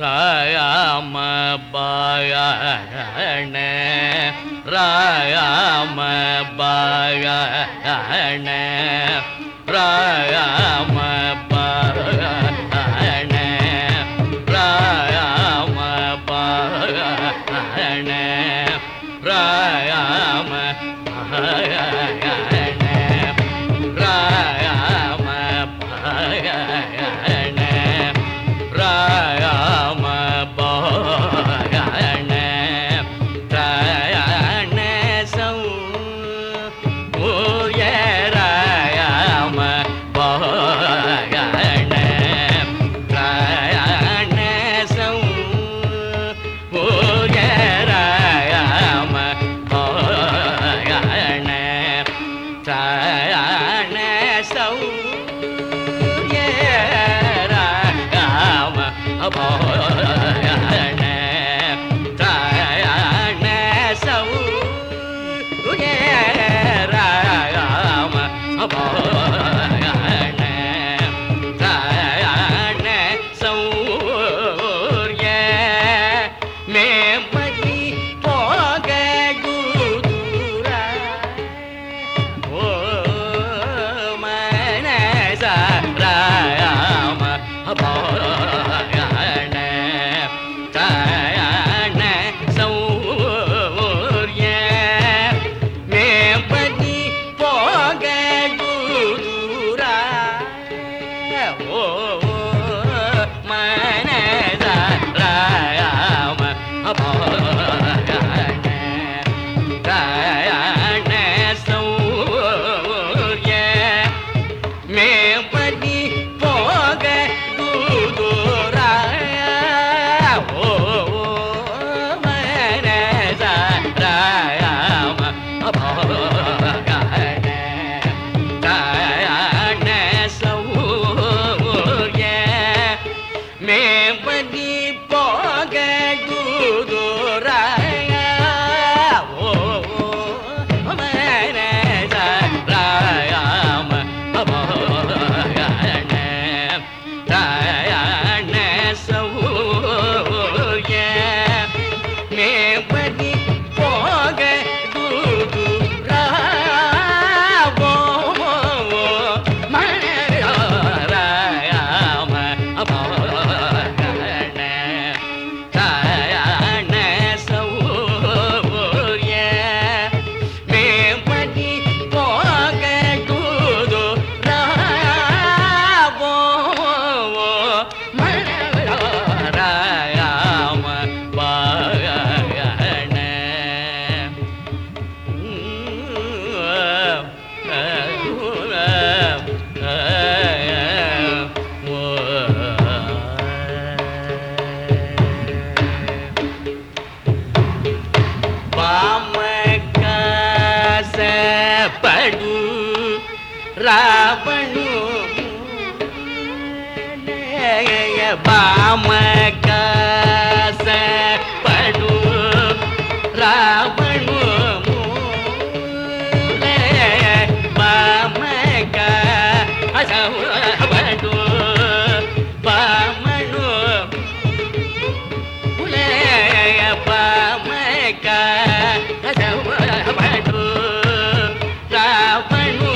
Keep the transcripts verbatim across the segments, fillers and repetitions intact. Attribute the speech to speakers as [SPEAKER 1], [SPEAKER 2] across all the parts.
[SPEAKER 1] ராயாம பாயண ராயாம பாயண ராயாம பாயண ராயாம பாயண ராயாம பாயண ராயாம பாயண ராயாம பாயண ராயண சௌ ஓய ராயாம பாயண ராயண சௌ ஓய ராயாம பாயண ராயண சௌ அபோயண ராயண சௌய ராயாம அபோயண ராயண சௌய மேமகி போக குதுரா ஓ மனச ராயாம அபோயண ராயண சௌய மேம்பதி போக குதுரா ஓ மனச ராயாம அபோயண ராயண சௌய மேம்பதி போக குதுரா ஓ மனச ராயாம அபோயண ராயண சௌய மேம்பதி போக குதுரா ஓ மனச ராயாம அபோயண ராயண சௌய மேம்பதி போக குதுரா ஓ மனச ராயாம அபோயண ராயண சௌய மேம்பதி போக குதுரா ஓ மனச ராயாம பாயண பாமகாசப்படு ராவணு பாமகாசப்படு ராவணு பாமகாசப்படு பாமணு பாமகாசப்படு ராவணு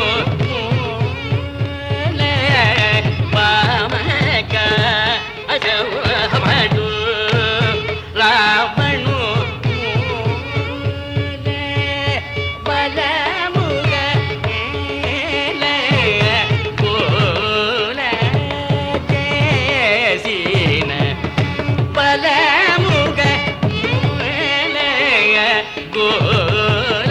[SPEAKER 1] பாமகாசப்படு ராவணு பலமுக கோல ஜேசின பலமுக கோல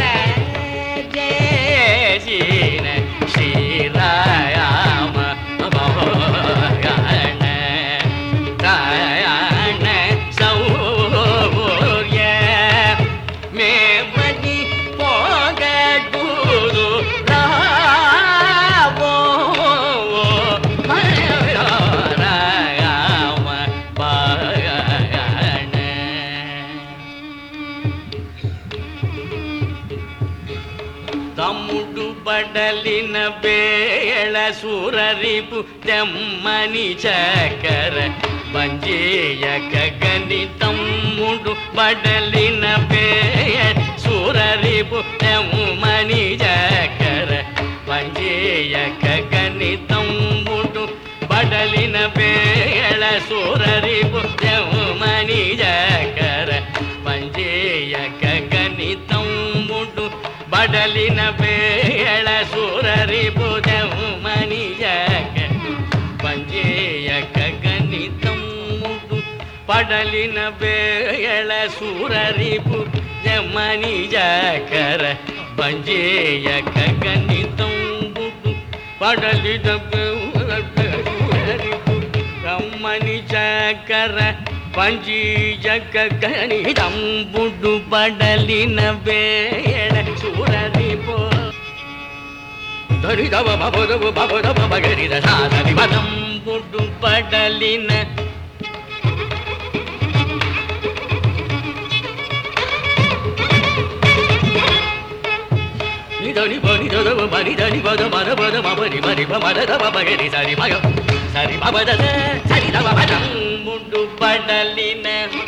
[SPEAKER 1] ஜேசின ஸ்ரீராயாம அபோயண ராயண சௌய மேம்பதி போக குதுரா ஓ மனச ராயாம பாயண తమ్ముడు బడలిన వేళ సురరిపు తెమ్మని చకర పంజేయ గగనితమ్ముడు బడలిన పేయ సూరరిపు మణి జకర పంజేయ గగనితమ్ముడు బడలిన పేయళ సూరరిపు మణి జకర పంజేయ గగనితమ్ముడు బడలిన పేయళ సూరరిపు మణి జకర పంజేయ గగనితమ్ముడు పడలిన వేళ సూరరిపు జమని జకర పంజేయ గగనితమ్ముడు పడలిన సూరరిపు జమని జకర పంజీయ గగనితమ్ముడు పడలిన వేళ సూరరిపు ధరి దవ బబదవ బబదవ బగరి దసాని వదం బుడు పడలిన నిదని బని దవ బని దని బద మద బద మబని బని బమద దవ బగరి సరి మగ సరి బబద సరి దవ బదం బుడు పడలిన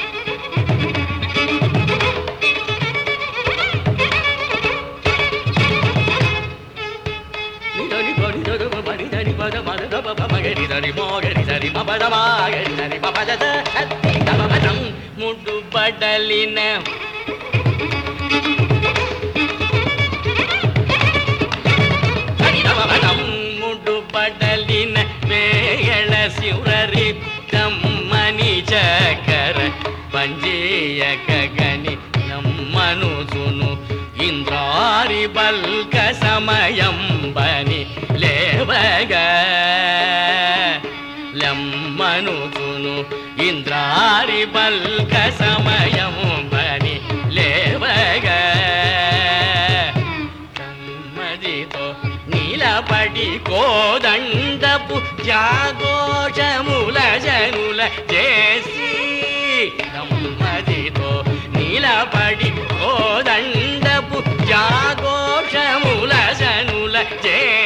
[SPEAKER 1] ముడు బడలిన ముడు బడలిన వేయళ శివరి తమ్మని చకర పంజేయ గగని నమ్మనుసును ఇంద్రారి బల్క సమయం బని లేవగ లమ్మనుసును ఇంద్రారి బల్క సమయం బని లేవగ సమ్మదితో నీలపడి కోదండపు జాగోషముల జనుల చేసి సమ్మదితో నీలపడి కోదండపు జాగోషముల జనుల చే